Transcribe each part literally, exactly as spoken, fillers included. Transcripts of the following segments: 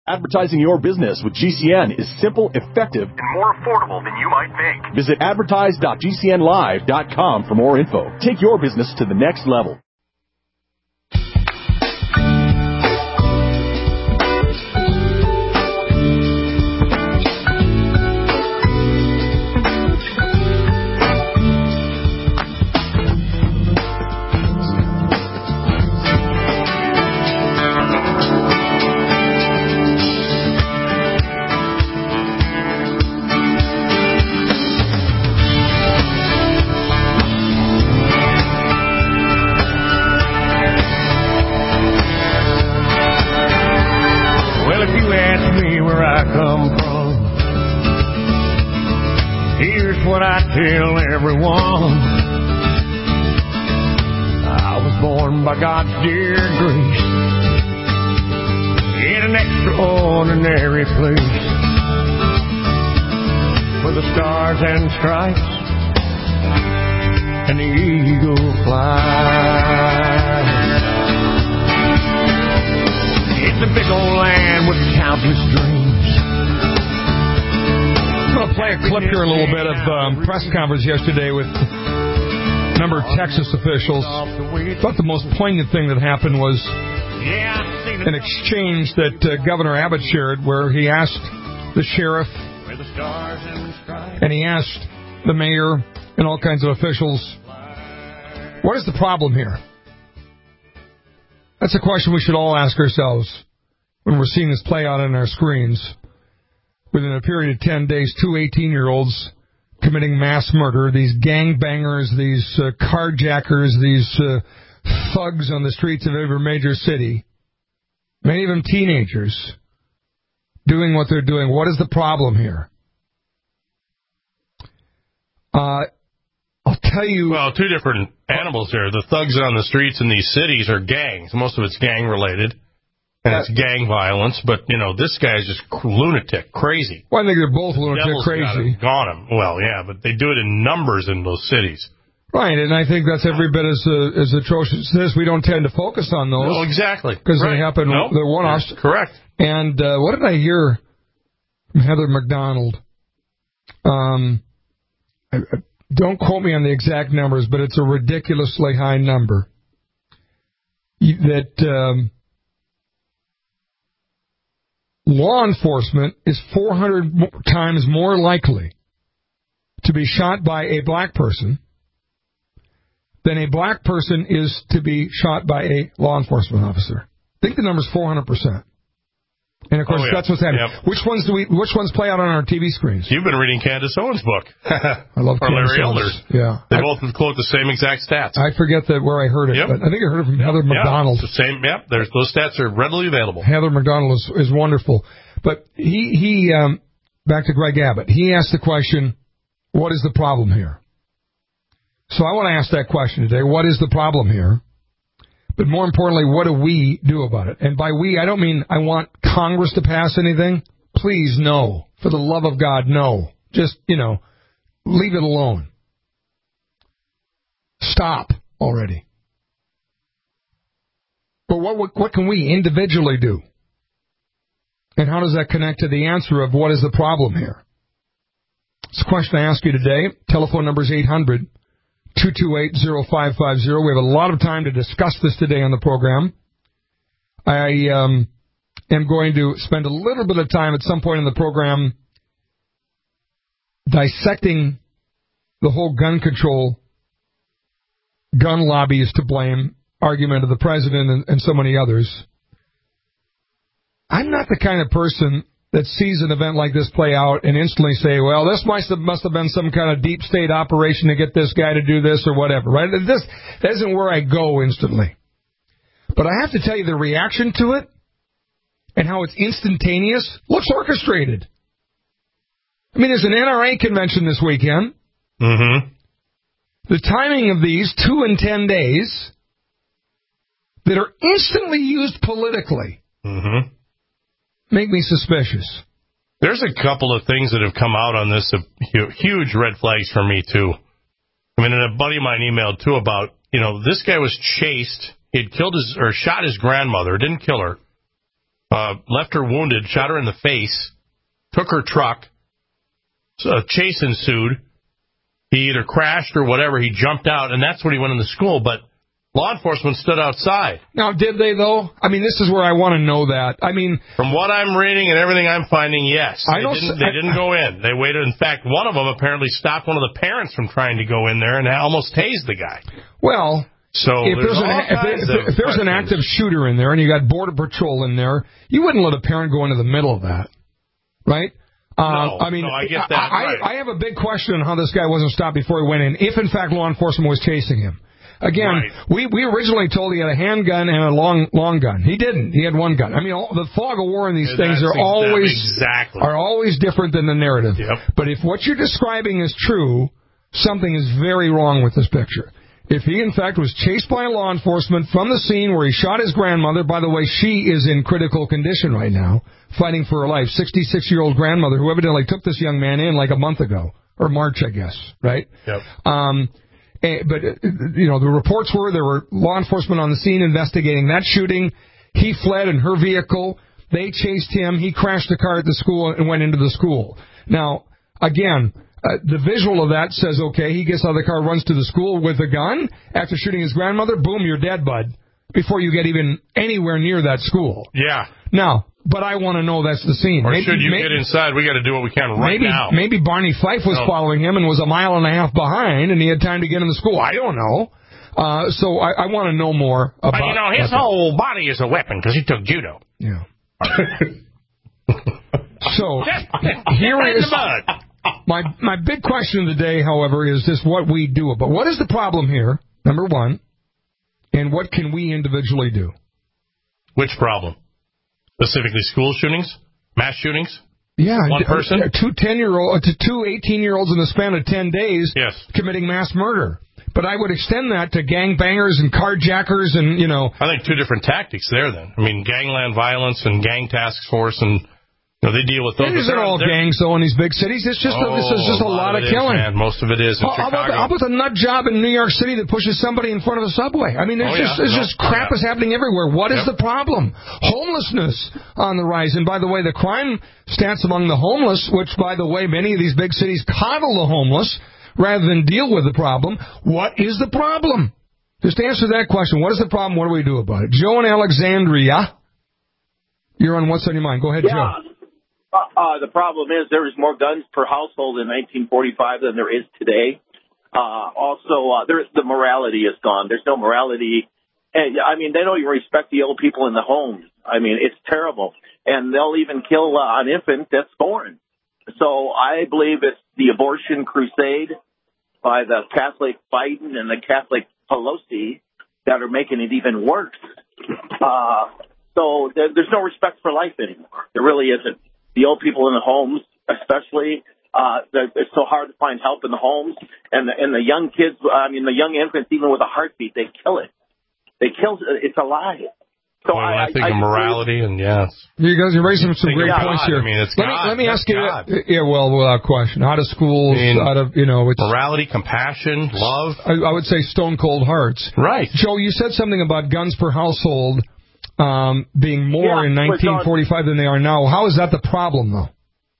Advertising your business with G C N is simple, effective, and more affordable than you might think. Visit advertise dot g c n live dot com for more info. Take your business to the next level. Tell everyone I was born by God's dear grace in an extraordinary place where the stars and stripes and the eagle flies. It's a big old land with countless dreams. I'm going to play a clip here in a little bit of um, press conference yesterday with a number of Texas officials. I thought the most poignant thing that happened was an exchange that uh, Governor Abbott shared where he asked the sheriff and he asked the mayor and all kinds of officials, what is the problem here? That's a question we should all ask ourselves when we're seeing this play out on our screens. Within a period of ten days, two eighteen-year-olds committing mass murder, these gangbangers, these uh, carjackers, these uh, thugs on the streets of every major city, many of them teenagers, doing what they're doing. What is the problem here? Uh, I'll tell you... Well, two different animals here. The thugs on the streets in these cities are gangs. Most of it's gang-related. And it's gang violence, but, you know, this guy is just lunatic, crazy. Well, I think they're both lunatic, Devil's crazy. Got him. Well, yeah, but they do it in numbers in those cities. Right, and I think that's every bit as uh, as atrocious as this. We don't tend to focus on those. No, exactly. Because right. they happen, nope. they're one-offs. Correct. And uh, what did I hear from Heather McDonald? Um, I, I, don't quote me on the exact numbers, but it's a ridiculously high number. That... Um, law enforcement is four hundred times more likely to be shot by a black person than a black person is to be shot by a law enforcement officer. I think the number's four hundred percent. And, of course, oh, yeah. that's what's happening. Yep. Which ones do we? Which ones play out on our T V screens? You've been reading Candace Owens' book. I love or Candace Larry Owens. Elder's. Yeah. They I, both quote the same exact stats. I forget that where I heard it, yep. but I think I heard it from yep. Heather McDonald. Yeah, the same. Yep. There's, those stats are readily available. Heather McDonald is, is wonderful. But he, he um, back to Greg Abbott, he asked the question, what is the problem here? So I want to ask that question today. What is the problem here? But more importantly, what do we do about it? And by we, I don't mean I want Congress to pass anything. Please, no. For the love of God, no. Just, you know, leave it alone. Stop already. But what what can we individually do? And how does that connect to the answer of what is the problem here? It's a question I ask you today. Telephone number is eight hundred, two two eight, oh five five oh. We have a lot of time to discuss this today on the program. I um, am going to spend a little bit of time at some point in the program dissecting the whole gun control, gun lobby is to blame argument of the president and, and so many others. I'm not the kind of person that sees an event like this play out and instantly say, well, this must have, must have been some kind of deep state operation to get this guy to do this or whatever, right? This, that isn't where I go instantly. But I have to tell you, the reaction to it and how it's instantaneous looks orchestrated. I mean, there's an N R A convention this weekend. Mm-hmm. The timing of these, two and ten days, that are instantly used politically, mm-hmm. make me suspicious. There's a couple of things that have come out on this, uh, huge red flags for me, too. I mean, and a buddy of mine emailed, too, about, you know, this guy was chased. He had killed his, or shot his grandmother, didn't kill her, uh, left her wounded, shot her in the face, took her truck. A chase ensued. He either crashed or whatever. He jumped out, and that's when he went in the school. But law enforcement stood outside. Now, did they, though? I mean, this is where I want to know that. I mean, from what I'm reading and everything I'm finding, yes. I they don't, didn't, they I, didn't go in. They waited. In fact, one of them apparently stopped one of the parents from trying to go in there and almost tased the guy. Well, so if there's, there's, an, if, there, if, if there's an active shooter in there and you got Border Patrol in there, you wouldn't let a parent go into the middle of that, right? Uh, no, I mean, no, I get that. I, right. I, I have a big question on how this guy wasn't stopped before he went in, if in fact law enforcement was chasing him. Again, right. we, we originally told he had a handgun and a long long gun. He didn't. He had one gun. I mean, all, the fog of war in these yeah, things are exactly, always exactly. are always different than the narrative. Yep. But if what you're describing is true, something is very wrong with this picture. If he, in fact, was chased by law enforcement from the scene where he shot his grandmother, by the way, she is in critical condition right now, fighting for her life, sixty-six-year-old grandmother who evidently took this young man in like a month ago, or March, I guess, right? Yep. Um, but, you know, the reports were there were law enforcement on the scene investigating that shooting. He fled in her vehicle. They chased him. He crashed the car at the school and went into the school. Now, again... Uh, the visual of that says, okay, he gets out of the car, runs to the school with a gun. After shooting his grandmother, boom, you're dead, bud, before you get even anywhere near that school. Yeah. Now, but I want to know that's the scene. Or maybe, should you maybe, get inside? We got to do what we can right maybe, now. Maybe Barney Fife was no. following him and was a mile and a half behind, and he had time to get in the school. I don't know. Uh, so I, I want to know more about... But, you know, his whole body is a weapon because he took judo. Yeah. So, here is... My my big question of the day, however, is just what we do about what is the problem here, number one, and what can we individually do? Which problem? Specifically school shootings? Mass shootings? Yeah. One person? Two ten-year-olds, two eighteen-year-olds in the span of ten days yes. committing mass murder. But I would extend that to gangbangers and carjackers and, you know... I think two different tactics there, then. I mean, gangland violence and gang task force and... No, they deal with those. It isn't all gangs, though, in these big cities. It's just oh, a, this is just a, a lot, lot of killing. Is, Most of it is in how, Chicago. How about, how about the nut job in New York City that pushes somebody in front of a subway? I mean, there's oh, just, yeah. there's no. just crap yeah. is happening everywhere. What is yep. the problem? Homelessness on the rise. And by the way, the crime stats among the homeless, which, by the way, many of these big cities coddle the homeless rather than deal with the problem. What is the problem? Just answer that question. What is the problem? What do we do about it? Joe in Alexandria, you're on What's on Your Mind. Go ahead, yeah. Joe. Uh, uh, the problem is there is more guns per household in nineteen forty-five than there is today. Uh, also, uh, there, the morality is gone. There's no morality. And, I mean, they don't even respect the old people in the homes. I mean, it's terrible. And they'll even kill uh, an infant that's born. So I believe it's the abortion crusade by the Catholic Biden and the Catholic Pelosi that are making it even worse. Uh, so there, there's no respect for life anymore. There really isn't. The old people in the homes, especially, uh, it's so hard to find help in the homes. And the, and the young kids, I mean, the young infants, even with a heartbeat, they kill it. They kill it. It's alive. So well, I, I think I, of I morality and, yes. You guys are raising some great God. points here. I mean, it's let, God. Me, let me That's ask you, God. yeah, well, without question, out of schools, I mean, out of, you know, it's... Morality, compassion, love. I, I would say stone cold hearts. Right. Joe, you said something about guns per household um, being more yeah, in nineteen forty-five than they are now. How is that the problem, though?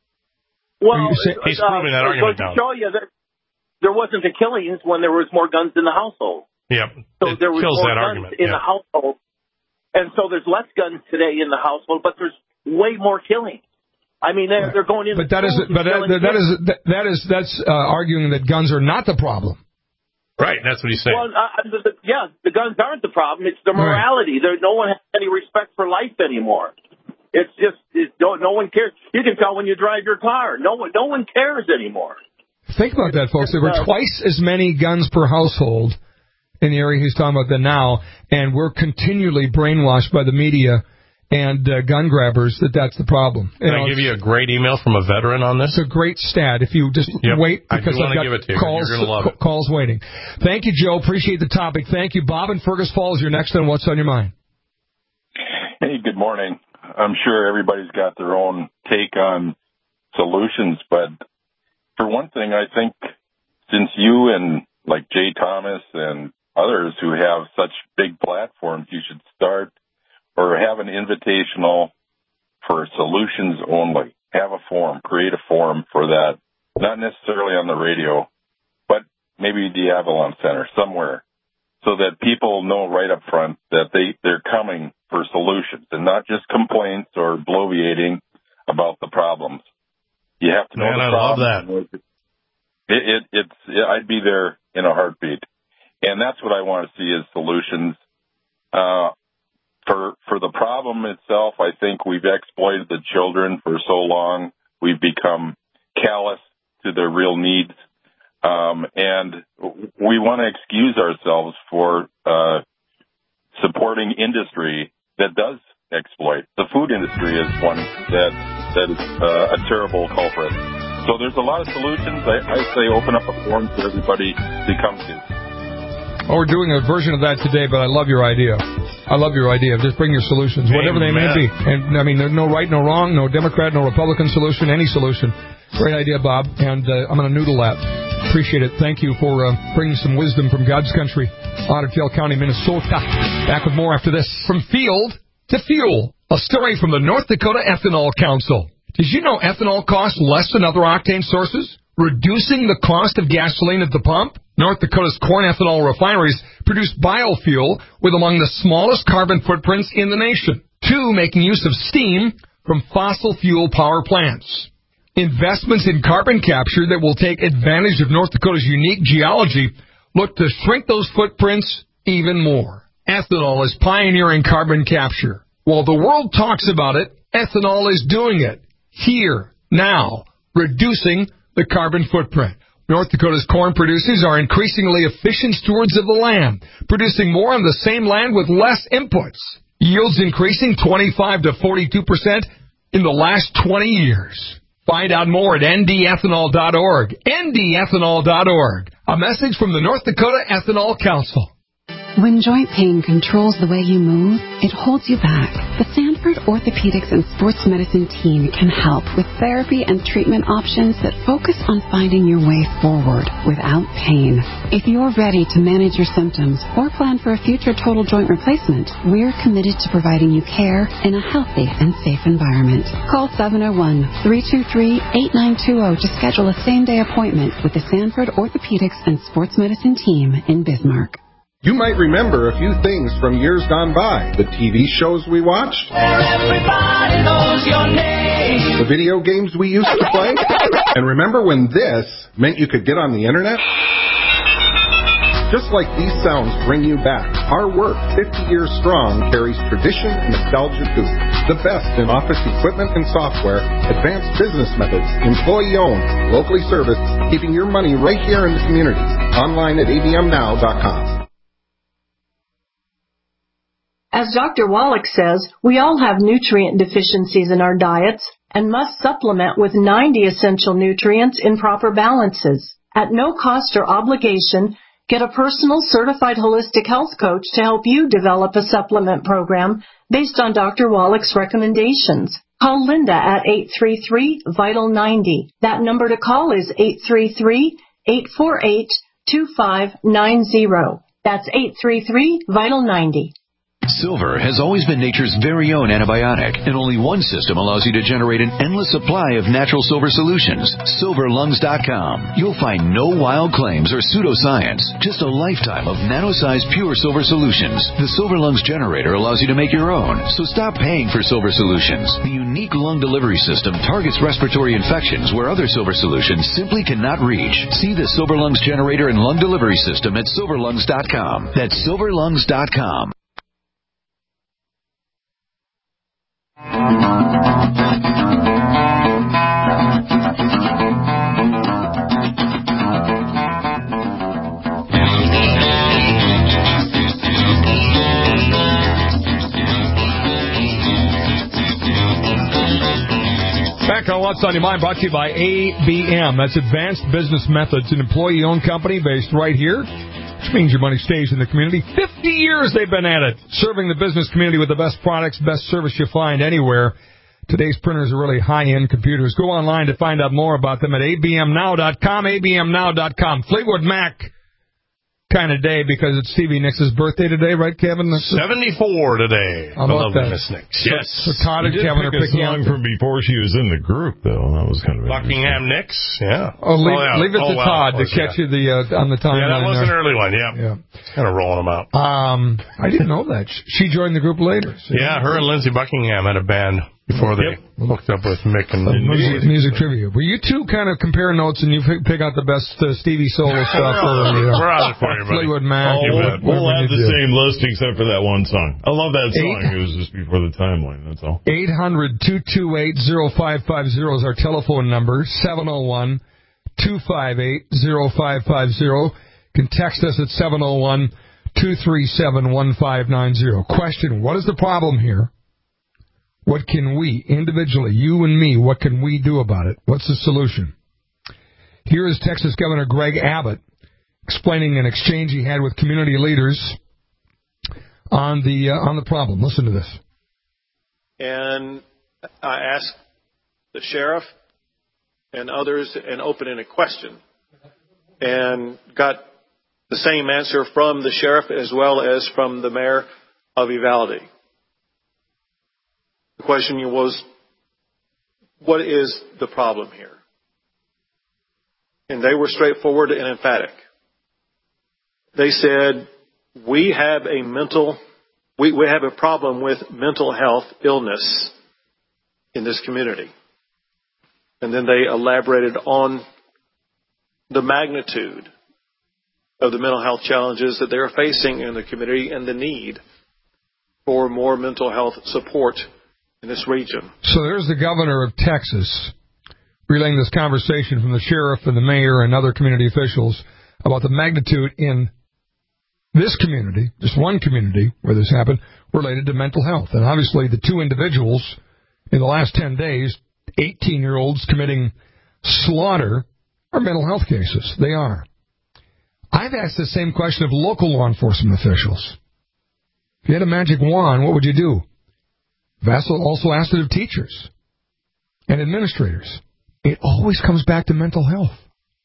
Well, say, he's uh, proving that argument to down. show you that there wasn't the killings when there was more guns in the household. Yep. So it there was kills more that guns argument. in yep. the household, and so there's less guns today in the household, but there's way more killing. I mean, they're, they're going in. But that is, but that, that is, that is, that's uh, arguing that guns are not the problem. Right, that's what he's saying. Well, uh, the, the, yeah, the guns aren't the problem. It's the morality. Right. There, no one has any respect for life anymore. It's just it's, no, no one cares. You can tell when you drive your car. No one, no one cares anymore. Think about that, folks. There were twice as many guns per household in the area he's talking about than now, and we're continually brainwashed by the media and uh, gun grabbers that that's the problem. Can you I know, give you a great email from a veteran on this? It's a great stat. If you just yep. wait, I because do I've want to got give it to you. calls, You're going to love it. calls waiting. Thank you, Joe. Appreciate the topic. Thank you, Bob in Fergus Falls. You're next on What's on Your Mind. Hey, good morning. I'm sure everybody's got their own take on solutions, but for one thing, I think since you and like Jay Thomas and others who have such big platforms, you should start or have an invitational for solutions only. Have a forum, create a forum for that, not necessarily on the radio, but maybe the Avalon Center somewhere, so that people know right up front that they, they're coming for solutions and not just complaints or bloviating about the problems. You have to know Man, the I problem. love that. It, it, it's, I'd be there in a heartbeat. And that's what I want to see is solutions. Uh, for, for the problem itself, I think we've exploited the children for so long. We've become callous to their real needs. Um, and we want to excuse ourselves for, uh, supporting industry that does exploit. The food industry is one that, that is uh, a terrible culprit. So there's a lot of solutions. I, I say open up a forum for everybody to come to. Oh, we're doing a version of that today, but I love your idea. I love your idea. Just bring your solutions, whatever Amen. they may be. And, I mean, there's no right, no wrong, no Democrat, no Republican solution, any solution. Great idea, Bob, and uh, I'm going to noodle that. Appreciate it. Thank you for uh, bringing some wisdom from God's country, Otter Tail County, Minnesota. Back with more after this. From field to fuel, a story from the North Dakota Ethanol Council. Did you know ethanol costs less than other octane sources, reducing the cost of gasoline at the pump? North Dakota's corn ethanol refineries produce biofuel with among the smallest carbon footprints in the nation. Two, making use of steam from fossil fuel power plants. Investments in carbon capture that will take advantage of North Dakota's unique geology look to shrink those footprints even more. Ethanol is pioneering carbon capture. While the world talks about it, ethanol is doing it. Here, now, reducing the carbon footprint. North Dakota's corn producers are increasingly efficient stewards of the land, producing more on the same land with less inputs. Yields increasing twenty-five to forty-two percent in the last twenty years. Find out more at N D ethanol dot org. N D ethanol dot org. A message from the North Dakota Ethanol Council. When joint pain controls the way you move, it holds you back. The Sanford Orthopedics and Sports Medicine team can help with therapy and treatment options that focus on finding your way forward without pain. If you're ready to manage your symptoms or plan for a future total joint replacement, we're committed to providing you care in a healthy and safe environment. Call seven oh one, three two three, eight nine two zero to schedule a same-day appointment with the Sanford Orthopedics and Sports Medicine team in Bismarck. You might remember a few things from years gone by. The T V shows we watched. Where everybody knows your name. The video games we used to play. And remember when this meant you could get on the internet? Just like these sounds bring you back, our work, fifty years strong, carries tradition and nostalgia too. The best in office equipment and software, advanced business methods, employee-owned, locally serviced, keeping your money right here in the community. Online at A B M now dot com. As Doctor Wallach says, we all have nutrient deficiencies in our diets and must supplement with ninety essential nutrients in proper balances. At no cost or obligation, get a personal certified holistic health coach to help you develop a supplement program based on Doctor Wallach's recommendations. Call Linda at eight three three, vital ninety. That number to call is eight three three, eight four eight, two five nine zero. That's eight three three, vital ninety. Silver has always been nature's very own antibiotic, and only one system allows you to generate an endless supply of natural silver solutions. silver lungs dot com. You'll find no wild claims or pseudoscience, just a lifetime of nano-sized pure silver solutions. The Silver Lungs generator allows you to make your own, so stop paying for silver solutions. The unique lung delivery system targets respiratory infections where other silver solutions simply cannot reach. See the Silver Lungs generator and lung delivery system at silver lungs dot com. That's silver lungs dot com. Back on What's on Your Mind, brought to you by A B M. That's Advanced Business Methods, an employee-owned company based right here, which means your money stays in the community. Fifty years they've been at it, serving the business community with the best products, best service you find anywhere. Today's printers are really high-end computers. Go online to find out more about them at A B M now dot com, A B M now dot com. Fleetwood Mac kind of day because it's Stevie Nicks' birthday today, right, Kevin? seventy-four today. How about that? Miss Nicks. So, Yes. So Todd and Kevin are picking a song from before she was in the group, though. That was kind of Buckingham Nicks. Yeah. Oh, leave, oh, yeah. leave it oh, to well, Todd to course, catch yeah. you the uh, on the timeline. Yeah, that was there. an early one. Yeah. Yeah. Kind of rolling them out. Um, I didn't know that. She joined the group later. So yeah, her and Lindsey Buckingham had a band before they yep. hooked up with Mick and uh, music, music trivia. Well, you two kind of compare notes and you pick, pick out the best uh, Stevie solo stuff. We're, or, we're on it for you, buddy. Fleetwood Mac. Oh, we'll, we'll have the do. same list except for that one song. I love that song. Eight, it was just before the timeline, that's all. eight hundred, two two eight, oh five five oh is our telephone number. seven oh one, two five eight, oh five five oh. You can text us at seven oh one, two three seven, one five nine oh. Question, what is the problem here? What can we, individually, you and me, what can we do about it? What's the solution? Here is Texas Governor Greg Abbott explaining an exchange he had with community leaders on the uh, on the problem. Listen to this. And I asked the sheriff and others and opened a question and got the same answer from the sheriff as well as from the mayor of Uvalde. The question was, what is the problem here? And they were straightforward and emphatic. They said, we have a mental, we, we have a problem with mental health illness in this community. And then they elaborated on the magnitude of the mental health challenges that they are facing in the community and the need for more mental health support in this region. So there's the governor of Texas relaying this conversation from the sheriff and the mayor and other community officials about the magnitude in this community, just one community where this happened, related to mental health. And obviously the two individuals in the last ten days, eighteen-year-olds committing slaughter, are mental health cases. They are. I've asked the same question of local law enforcement officials. If you had a magic wand, what would you do? I've also asked it of teachers and administrators. It always comes back to mental health.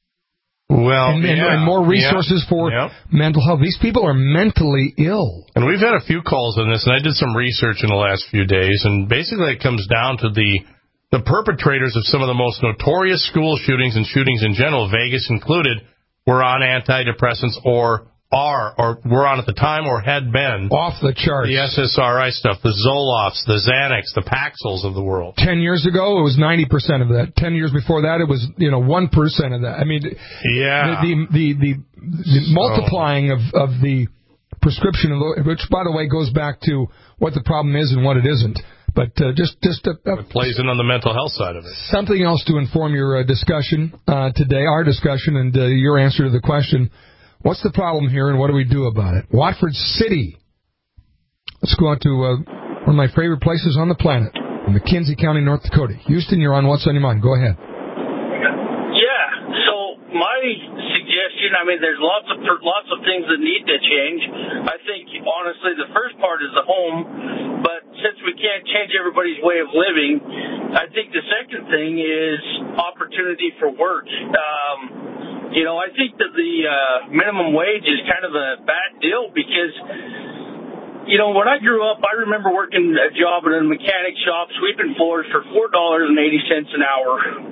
Well, and, and, yeah, and more resources yeah, for yeah. mental health. These people are mentally ill. And we've had a few calls on this, and I did some research in the last few days, and basically it comes down to the the perpetrators of some of the most notorious school shootings and shootings in general, Vegas included, were on antidepressants or are, or were on at the time or had been. Off the charts. The S S R I stuff, the Zolofts, the Xanax, the Paxils of the world. Ten years ago, it was ninety percent of that. Ten years before that, it was, you know, one percent of that. I mean, yeah. the, the, the, the, the so. multiplying of, of the prescription, which, by the way, goes back to what the problem is and what it isn't. But uh, just, just uh, it plays in on the mental health side of it. Something else to inform your uh, discussion uh, today, our discussion, and uh, your answer to the question, what's the problem here and what do we do about it? Watford City. Let's go out to uh, one of my favorite places on the planet, in McKenzie County, North Dakota. Houston, you're on What's on Your Mind. Go ahead. Yeah, so my suggestion, I mean, there's lots of lots of things that need to change. I think, honestly, the first part is the home, but since we can't change everybody's way of living, I think the second thing is opportunity for work. Um, you know, I think that the uh, minimum wage is kind of a bad deal because, you know, when I grew up, I remember working a job in a mechanic shop, sweeping floors for four dollars and eighty cents an hour.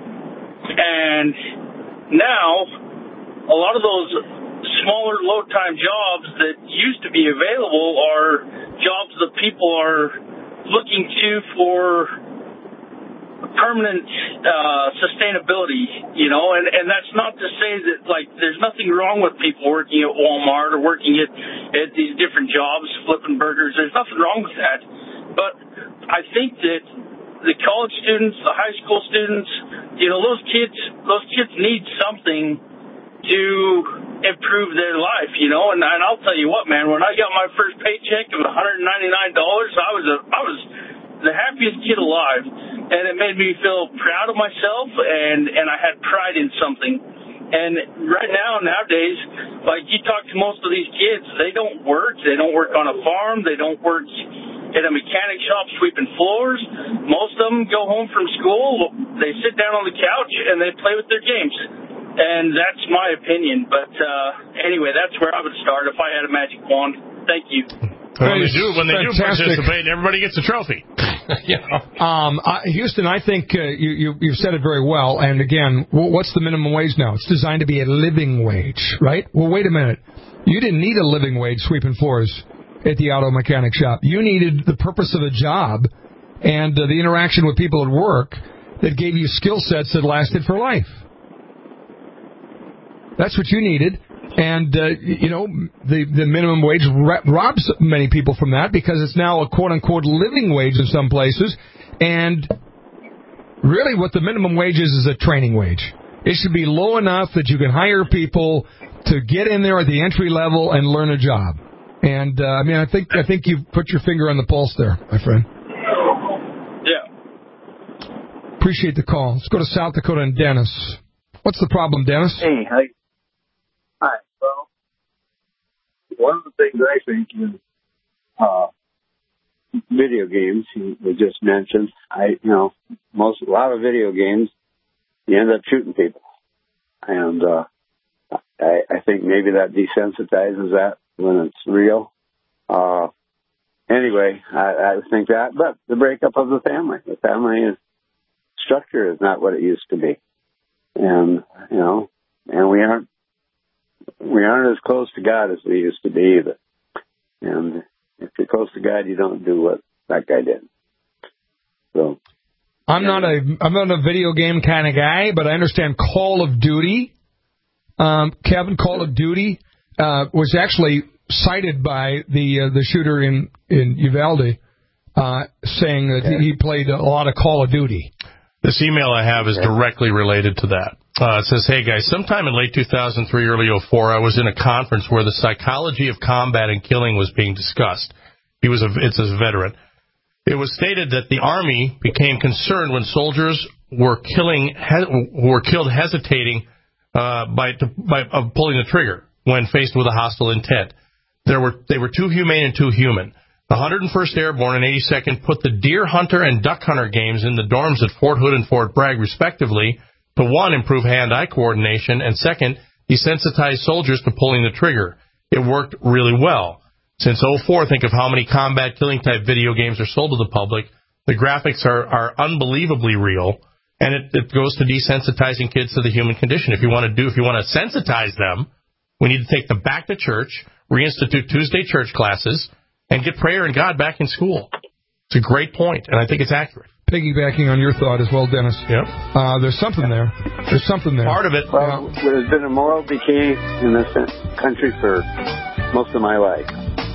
And now, a lot of those smaller low-time jobs that used to be available are jobs that people are looking to for permanent uh, sustainability, you know, and, and that's not to say that, like, there's nothing wrong with people working at Walmart or working at, at these different jobs, flipping burgers. There's nothing wrong with that. But I think that the college students, the high school students, you know, those kids, those kids need something to improve their life, you know, and, and I'll tell you what, man, when I got my first paycheck of one hundred ninety-nine dollars, I was a, I was the happiest kid alive, and it made me feel proud of myself, and, and I had pride in something. And right now, nowadays, like you talk to most of these kids, they don't work, they don't work on a farm, they don't work in a mechanic shop sweeping floors. Most of them go home from school, they sit down on the couch, and they play with their games. And that's my opinion. But uh, anyway, that's where I would start if I had a magic wand. Thank you. When they do, when they do participate, everybody gets a trophy. you know. um, uh, Houston, I think uh, you, you, you've said it very well. And again, what's the minimum wage now? It's designed to be a living wage, right? Well, wait a minute. You didn't need a living wage sweeping floors at the auto mechanic shop. You needed the purpose of a job and uh, the interaction with people at work that gave you skill sets that lasted for life. That's what you needed. And, uh, you know, the, the minimum wage robs many people from that because it's now a quote-unquote living wage in some places. And really what the minimum wage is is a training wage. It should be low enough that you can hire people to get in there at the entry level and learn a job. And, uh, I mean, I think I think you've put your finger on the pulse there, my friend. Yeah. Appreciate the call. Let's go to South Dakota and Dennis. What's the problem, Dennis? Hey, hi. Hi. Well, one of the things I think is uh, video games. You just mentioned. I, you know, most a lot of video games, you end up shooting people, and uh, I, I think maybe that desensitizes that when it's real. Uh, anyway, I, I think that, but the breakup of the family, the family is, structure is not what it used to be, and you know, and we aren't. We aren't as close to God as we used to be either. And if you're close to God, you don't do what that guy did. So I'm not a I'm not a video game kind of guy, but I understand Call of Duty. Um, Kevin, Call of Duty uh, was actually cited by the uh, the shooter in in Uvalde, uh, saying that okay. he played a lot of Call of Duty. This email I have is directly related to that. Uh, it says, hey, guys, sometime in late two thousand three, early oh four, I was in a conference where the psychology of combat and killing was being discussed. He was a, it's a veteran. It was stated that the Army became concerned when soldiers were killing, he, were killed hesitating uh, by, by uh, pulling the trigger when faced with a hostile intent. There were They were too humane and too human. The one hundred first Airborne and eighty-second put the deer hunter and duck hunter games in the dorms at Fort Hood and Fort Bragg, respectively, to, one, improve hand-eye coordination, and second, desensitize soldiers to pulling the trigger. It worked really well. Since oh four, think of how many combat killing type video games are sold to the public. The graphics are, are unbelievably real, and it, it goes to desensitizing kids to the human condition. If you want to do, if you want to sensitize them, we need to take them back to church, reinstitute Tuesday church classes, and get prayer and God back in school. It's a great point, and I think it's accurate. Piggybacking on your thought as well, Dennis. Yep. Uh, there's something there. There's something there. Part of it. Well, yeah. There's been a moral decay in this country for most of my life.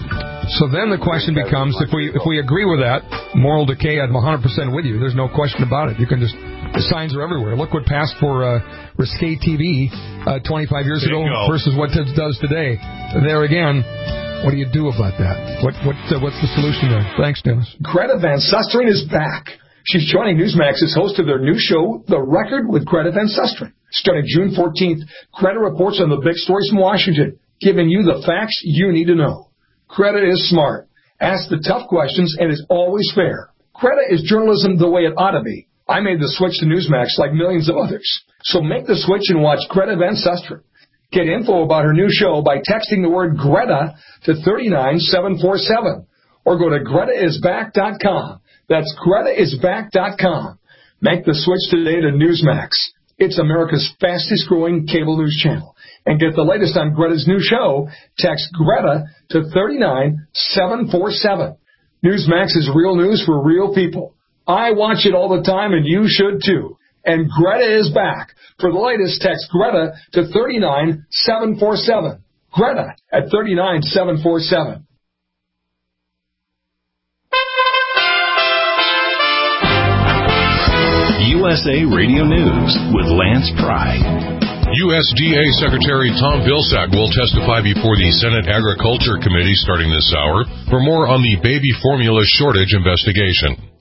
So then the question becomes, if we if we agree with that, moral decay, I'm one hundred percent with you. There's no question about it. You can just, the signs are everywhere. Look what passed for uh, risque T V uh, twenty-five years ago versus what it does today. There again, what do you do about that? What what uh, what's the solution there? Thanks, Dennis. Greta Van Susteren is back. She's joining Newsmax as host of their new show, The Record with Greta Van Susteren. Starting June fourteenth, Greta reports on the big stories from Washington, giving you the facts you need to know. Greta is smart, asks the tough questions, and is always fair. Greta is journalism the way it ought to be. I made the switch to Newsmax like millions of others. So make the switch and watch Greta Van Susteren. Get info about her new show by texting the word Greta to three nine seven four seven or go to greta is back dot com. That's greta is back dot com. Make the switch today to Newsmax. It's America's fastest growing cable news channel. And get the latest on Greta's new show. Text Greta to three nine seven four seven. Newsmax is real news for real people. I watch it all the time, and you should too. And Greta is back. For the latest, text Greta to three nine seven four seven. Greta at three nine seven four seven. U S A Radio News with Lance Pry. U S D A Secretary Tom Vilsack will testify before the Senate Agriculture Committee starting this hour for more on the baby formula shortage investigation.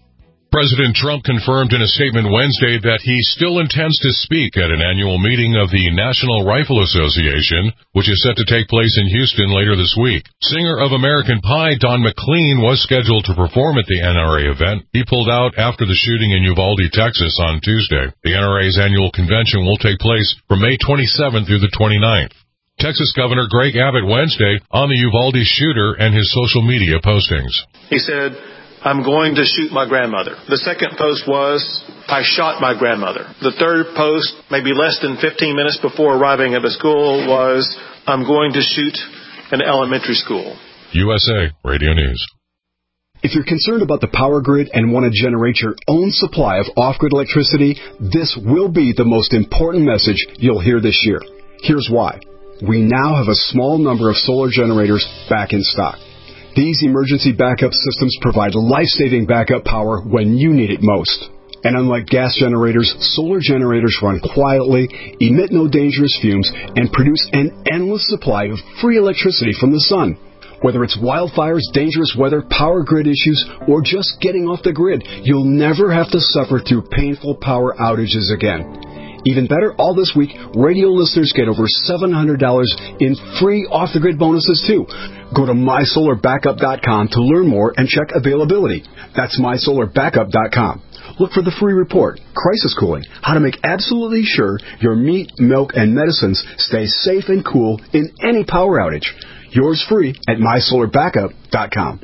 President Trump confirmed in a statement Wednesday that he still intends to speak at an annual meeting of the National Rifle Association, which is set to take place in Houston later this week. Singer of American Pie, Don McLean, was scheduled to perform at the N R A event. He pulled out after the shooting in Uvalde, Texas on Tuesday. The N R A's annual convention will take place from May twenty-seventh through the twenty-ninth. Texas Governor Greg Abbott Wednesday on the Uvalde shooter and his social media postings. He said, I'm going to shoot my grandmother. The second post was, I shot my grandmother. The third post, maybe less than fifteen minutes before arriving at the school, was, I'm going to shoot an elementary school. U S A Radio News. If you're concerned about the power grid and want to generate your own supply of off-grid electricity, this will be the most important message you'll hear this year. Here's why. We now have a small number of solar generators back in stock. These emergency backup systems provide life-saving backup power when you need it most. And unlike gas generators, solar generators run quietly, emit no dangerous fumes, and produce an endless supply of free electricity from the sun. Whether it's wildfires, dangerous weather, power grid issues, or just getting off the grid, you'll never have to suffer through painful power outages again. Even better, all this week, radio listeners get over seven hundred dollars in free off-the-grid bonuses, too. Go to my solar backup dot com to learn more and check availability. That's my solar backup dot com. Look for the free report, Crisis Cooling, how to make absolutely sure your meat, milk, and medicines stay safe and cool in any power outage. Yours free at my solar backup dot com.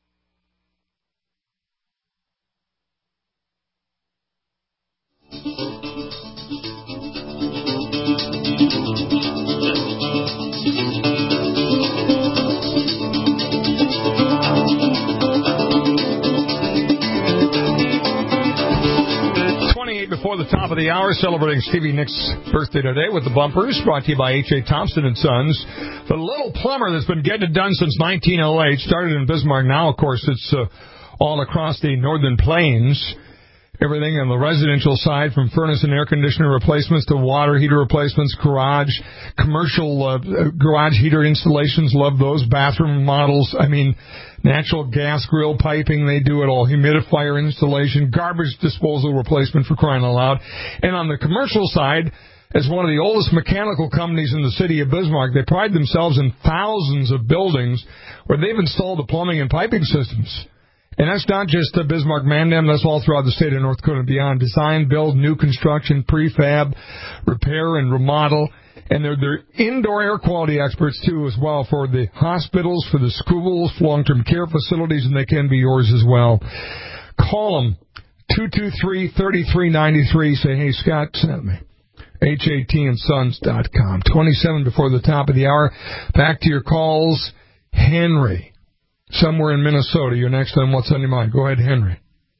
Before the top of the hour, celebrating Stevie Nicks' birthday today with the bumpers, brought to you by H A. Thompson and Sons. The little plumber that's been getting it done since nineteen oh eight, started in Bismarck. Now, of course, it's uh, all across the northern plains. Everything on the residential side, from furnace and air conditioner replacements to water heater replacements, garage, commercial uh, garage heater installations, love those, bathroom models, I mean, natural gas grill piping, they do it all, humidifier installation, garbage disposal replacement, for crying out loud. And on the commercial side, as one of the oldest mechanical companies in the city of Bismarck, they pride themselves in thousands of buildings where they've installed the plumbing and piping systems. And that's not just the Bismarck Mandem, that's all throughout the state of North Dakota and beyond. Design, build, new construction, prefab, repair, and remodel. And they're, they're indoor air quality experts, too, as well, for the hospitals, for the schools, long-term care facilities, and they can be yours as well. Call them, two two three, three three nine three. Say, hey, Scott sent me. H A T and sons dot com. twenty-seven before the top of the hour. Back to your calls. Henry. Somewhere in Minnesota. You're next on What's on Your Mind. Go ahead, Henry.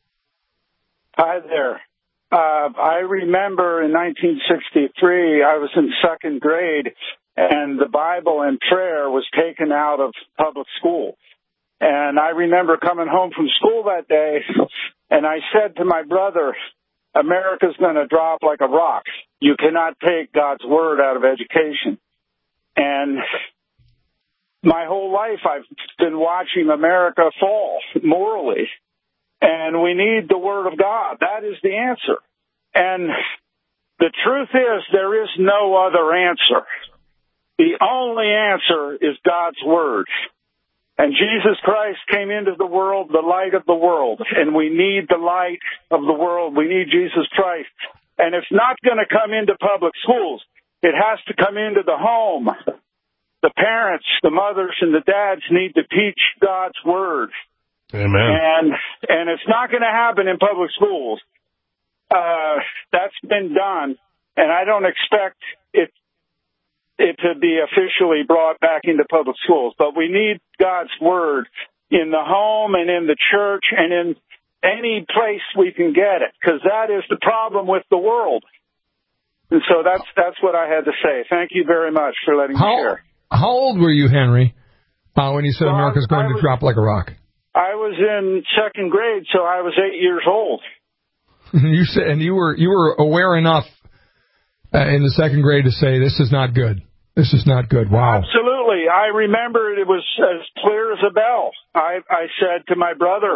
Hi there. Uh, I remember in nineteen sixty-three, I was in second grade, and the Bible and prayer was taken out of public school. And I remember coming home from school that day, and I said to my brother, America's going to drop like a rock. You cannot take God's word out of education. And my whole life I've been watching America fall morally, and we need the Word of God. That is the answer. And the truth is there is no other answer. The only answer is God's Word. And Jesus Christ came into the world, the light of the world, and we need the light of the world. We need Jesus Christ. And it's not going to come into public schools. It has to come into the home. The parents, the mothers, and the dads need to teach God's Word. Amen. And and it's not going to happen in public schools. Uh, that's been done, and I don't expect it it to be officially brought back into public schools. But we need God's Word in the home and in the church and in any place we can get it, because that is the problem with the world. And so that's that's what I had to say. Thank you very much for letting How- me share. How old were you, Henry, uh, when you said well, America's going was, to drop like a rock? I was in second grade, so I was eight years old. you said, and you were you were aware enough uh, in the second grade to say, this is not good. This is not good. Wow. Absolutely. I remember it was as clear as a bell. I, I said to my brother,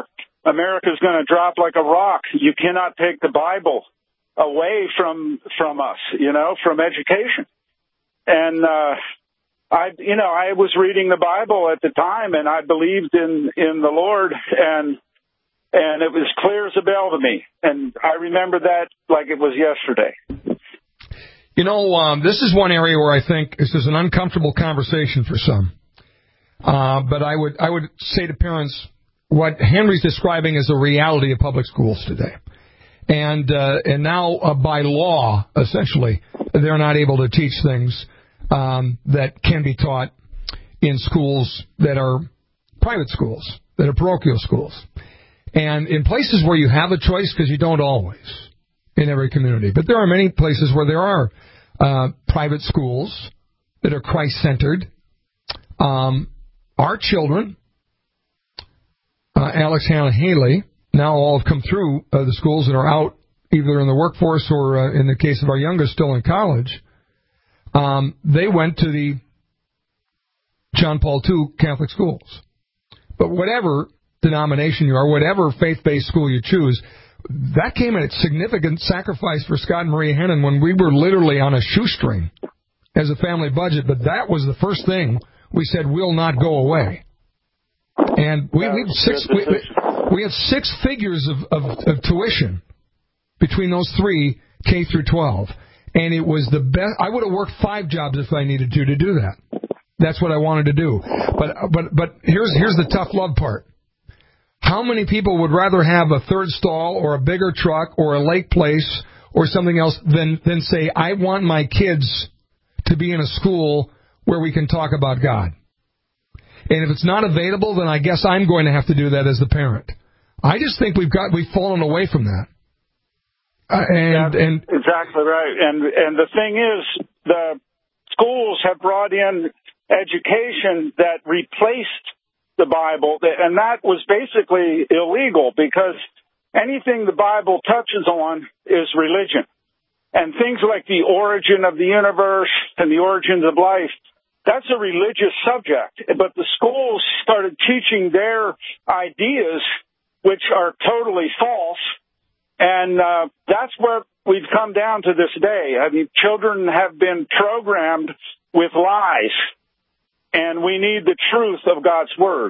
America's going to drop like a rock. You cannot take the Bible away from from us, you know, from education. And uh, I, you know, I was reading the Bible at the time, and I believed in in the Lord, and and it was clear as a bell to me. And I remember that like it was yesterday. You know, um, this is one area where I think this is an uncomfortable conversation for some. Uh, but I would I would say to parents what Henry's describing as a reality of public schools today. And uh, and now, uh, by law, essentially, they're not able to teach things um, that can be taught in schools that are private schools, that are parochial schools. And in places where you have a choice, because you don't always in every community, but there are many places where there are uh, private schools that are Christ-centered. Um, our children, uh, Alex, Hannah, Haley, now all have come through uh, the schools that are out either in the workforce or, uh, in the case of our youngest, still in college. Um, they went to the John Paul the Second Catholic schools. But whatever denomination you are, whatever faith-based school you choose, that came at a significant sacrifice for Scott and Maria Hennon when we were literally on a shoestring as a family budget. But that was the first thing we said will not go away. And we, we, six, we, we, we have six figures of, of, of tuition between those three, K through twelve. And it was the best. I would have worked five jobs if I needed to to do that. That's what I wanted to do. But but but here's here's the tough love part. How many people would rather have a third stall or a bigger truck or a lake place or something else than than say, I want my kids to be in a school where we can talk about God? And if it's not available, then I guess I'm going to have to do that as the parent. I just think we've got we've fallen away from that. Uh, and, That's and exactly right. And and the thing is, the schools have brought in education that replaced the Bible, and that was basically illegal because anything the Bible touches on is religion. And things like the origin of the universe and the origins of life, that's a religious subject. But the schools started teaching their ideas, which are totally false. And uh, that's where we've come down to this day. I mean, children have been programmed with lies, and we need the truth of God's Word.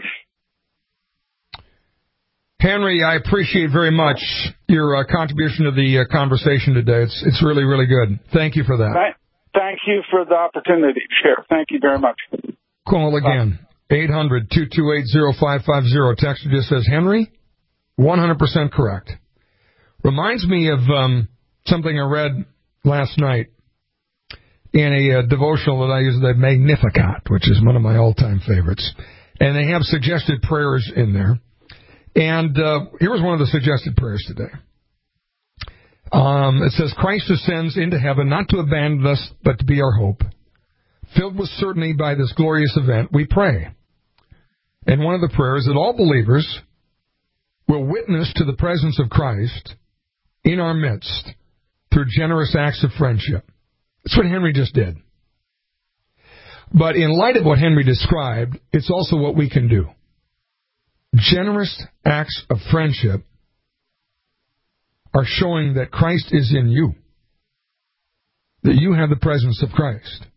Henry, I appreciate very much your uh, contribution to the uh, conversation today. It's it's really, really good. Thank you for that. Thank you for the opportunity to share. Thank you very much. Call again, eight hundred, two two eight, zero five five zero. Texter just says, Henry, one hundred percent correct. Reminds me of um, something I read last night in a uh, devotional that I use, the Magnificat, which is one of my all-time favorites. And they have suggested prayers in there. And uh, here was one of the suggested prayers today. Um, it says, Christ ascends into heaven not to abandon us, but to be our hope. Filled with certainty by this glorious event, we pray. And one of the prayers that all believers will witness to the presence of Christ in our midst through generous acts of friendship. That's what Henry just did. But in light of what Henry described, it's also what we can do. Generous acts of friendship are showing that Christ is in you, that you have the presence of Christ.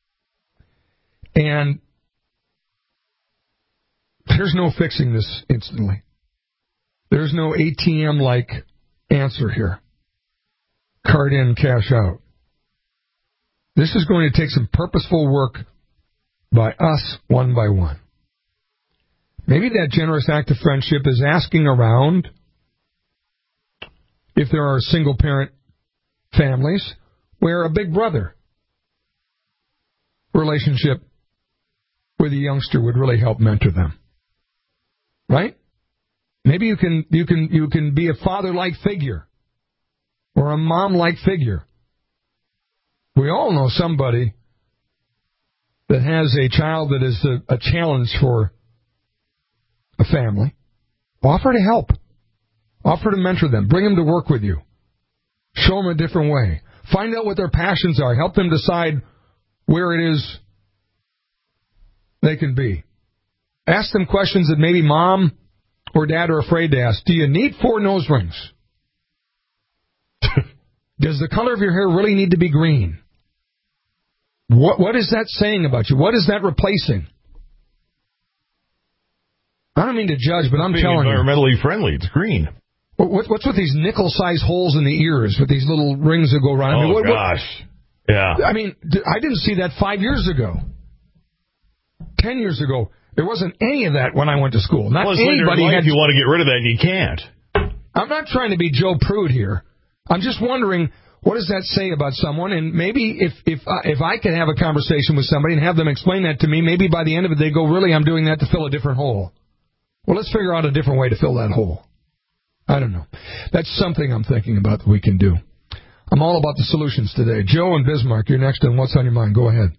And there's no fixing this instantly. There's no A T M-like answer here. Card in, cash out. This is going to take some purposeful work by us, one by one. Maybe that generous act of friendship is asking around if there are single-parent families where a big brother relationship with a youngster would really help mentor them. Right? Maybe you can you can you can be a father-like figure or a mom-like figure. We all know somebody that has a child that is a, a challenge for a family. Offer to help. Offer to mentor them. Bring them to work with you. Show them a different way. Find out what their passions are. Help them decide where it is they can be. Ask them questions that maybe mom or Dad are afraid to ask, do you need four nose rings? Does the color of your hair really need to be green? What What is that saying about you? What is that replacing? I don't mean to judge, but I'm being telling you. environmentally friendly. It's green. What, what's with these nickel-sized holes in the ears with these little rings that go around? Oh, I mean, what, gosh. What, yeah. I mean, I didn't see that five years ago. Ten years ago. There wasn't any of that when I went to school. Not Plus, anybody later in life, had... you want to get rid of that, and you can't. I'm not trying to be Joe Prude here. I'm just wondering, what does that say about someone? And maybe if if uh, if I can have a conversation with somebody and have them explain that to me, maybe by the end of it they go, really, I'm doing that to fill a different hole. Well, let's figure out a different way to fill that hole. I don't know. That's something I'm thinking about that we can do. I'm all about the solutions today. Joe and Bismarck, you're next on What's on Your Mind. Go ahead.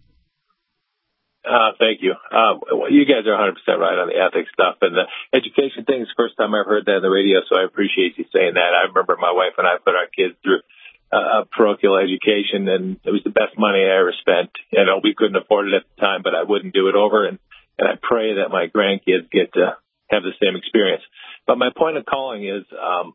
Uh, thank you. Uh, you guys are one hundred percent right on the ethics stuff. And the education thing is the first time I've heard that on the radio, so I appreciate you saying that. I remember my wife and I put our kids through uh, a parochial education, and it was the best money I ever spent. You know, we couldn't afford it at the time, but I wouldn't do it over. And, and I pray that my grandkids get to have the same experience. But my point of calling is, um,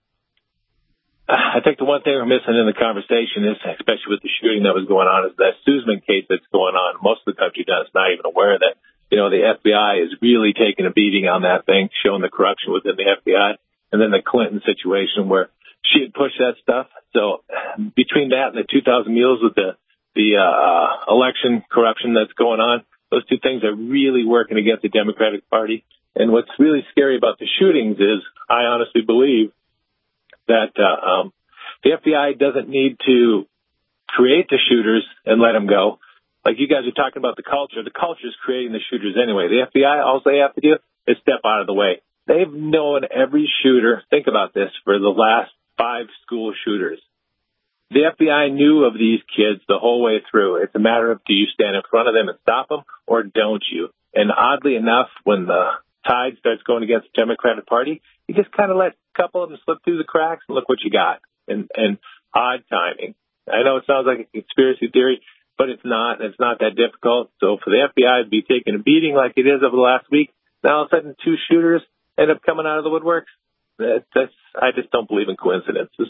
I think the one thing we're missing in the conversation is, especially with the shooting that was going on, is that Sussman case that's going on. Most of the country does not even aware that, you know, the F B I is really taking a beating on that thing, showing the corruption within the F B I. And then the Clinton situation where she had pushed that stuff. So between that and the two thousand mules with the, the, uh, election corruption that's going on, those two things are really working against the Democratic Party. And what's really scary about the shootings is I honestly believe that uh, um, the F B I doesn't need to create the shooters and let them go. Like you guys are talking about the culture. The culture is creating the shooters anyway. The F B I, all they have to do is step out of the way. They've known every shooter. Think about this for the last five school shooters. The F B I knew of these kids the whole way through. It's a matter of do you stand in front of them and stop them or don't you? And oddly enough, when the tide starts going against the Democratic Party, you just kind of let a couple of them slip through the cracks and look what you got. And, and odd timing. I know it sounds like a conspiracy theory, but it's not. It's not that difficult. So for the F B I to be taking a beating like it is over the last week, now all of a sudden two shooters end up coming out of the woodworks. That, that's, I just don't believe in coincidences.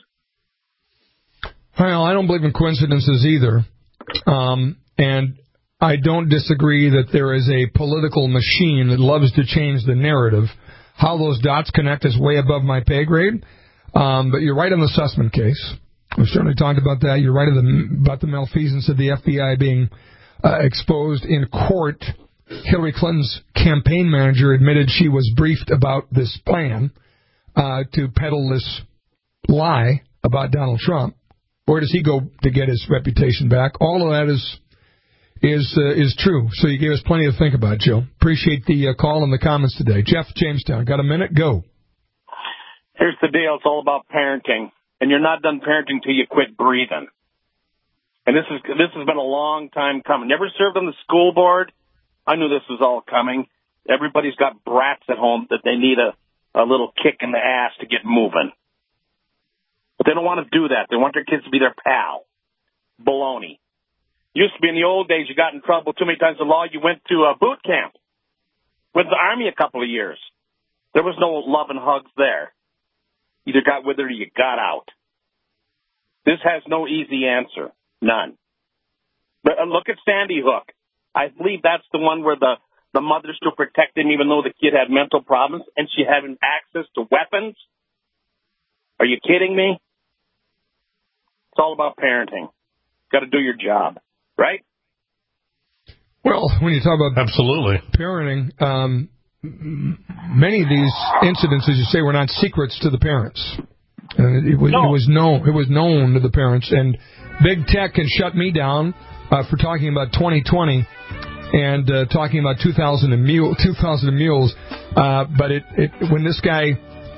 Well, I don't believe in coincidences either. Um, and I don't disagree that there is a political machine that loves to change the narrative. How those dots connect is way above my pay grade. Um, but you're right on the Sussman case. We've certainly talked about that. You're right about the malfeasance of the F B I being uh, exposed in court. Hillary Clinton's campaign manager admitted she was briefed about this plan uh, to peddle this lie about Donald Trump. Where does he go to get his reputation back? All of that is is uh, is true. So you gave us plenty to think about, Joe. Appreciate the uh, call and the comments today. Jeff, Jamestown, got a minute? Go. Here's the deal. It's all about parenting. And you're not done parenting till you quit breathing. And this is this has been a long time coming. Never served on the school board. I knew this was all coming. Everybody's got brats at home that they need a, a little kick in the ass to get moving. But they don't want to do that. They want their kids to be their pal. Baloney. Used to be in the old days, you got in trouble too many times in law, you went to a boot camp. With the Army a couple of years. There was no love and hugs there. Either got with it or you got out. This has no easy answer. None. But look at Sandy Hook. I believe that's the one where the, the mother still protected him even though the kid had mental problems and she had access to weapons. Are you kidding me? It's all about parenting. Got to do your job, right? Well, when you talk about absolutely parenting, um, many of these incidents, as you say, were not secrets to the parents. And it was, no. it was known. It was known to the parents. And big tech can shut me down uh, for talking about twenty twenty and uh, talking about two thousand mule, two thousand mules. Uh, but it, it, when this guy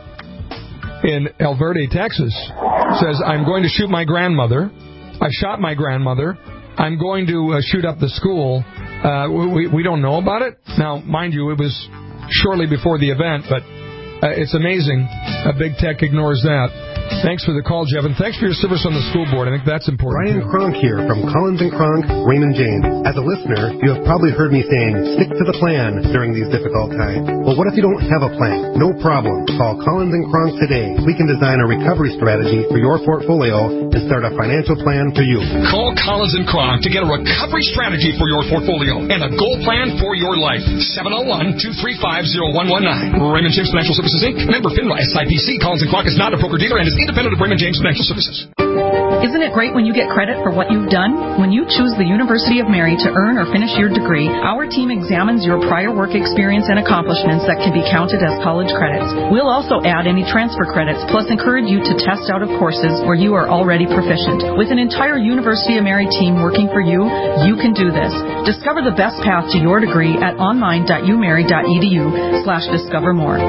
in El Verde, Texas, says, "I'm going to shoot my grandmother. I shot my grandmother. I'm going to uh, shoot up the school." Uh, we we don't know about it now. Mind you, it was shortly before the event, but uh, it's amazing. Uh, big tech ignores that. Thanks for the call, Jeff, and thanks for your service on the school board. I think that's important. Brian too. Kronk here from Collins and Kronk, Raymond James. As a listener, you have probably heard me saying, stick to the plan during these difficult times. Well, what if you don't have a plan? No problem. Call Collins and Kronk today. We can design a recovery strategy for your portfolio and start a financial plan for you. Call Collins and Kronk to get a recovery strategy for your portfolio and a goal plan for your life. seven oh one, two three five, oh one one nine. Raymond James Financial Services, Incorporated. Member FINRA S I P C. Collins and Kronk is not a broker-dealer and is independent of Raymond James Financial Services. Isn't it great when you get credit for what you've done? When you choose the University of Mary to earn or finish your degree, our team examines your prior work experience and accomplishments that can be counted as college credits. We'll also add any transfer credits, plus encourage you to test out of courses where you are already proficient. With an entire University of Mary team working for you, you can do this. Discover the best path to your degree at online.umary.edu slash discover more.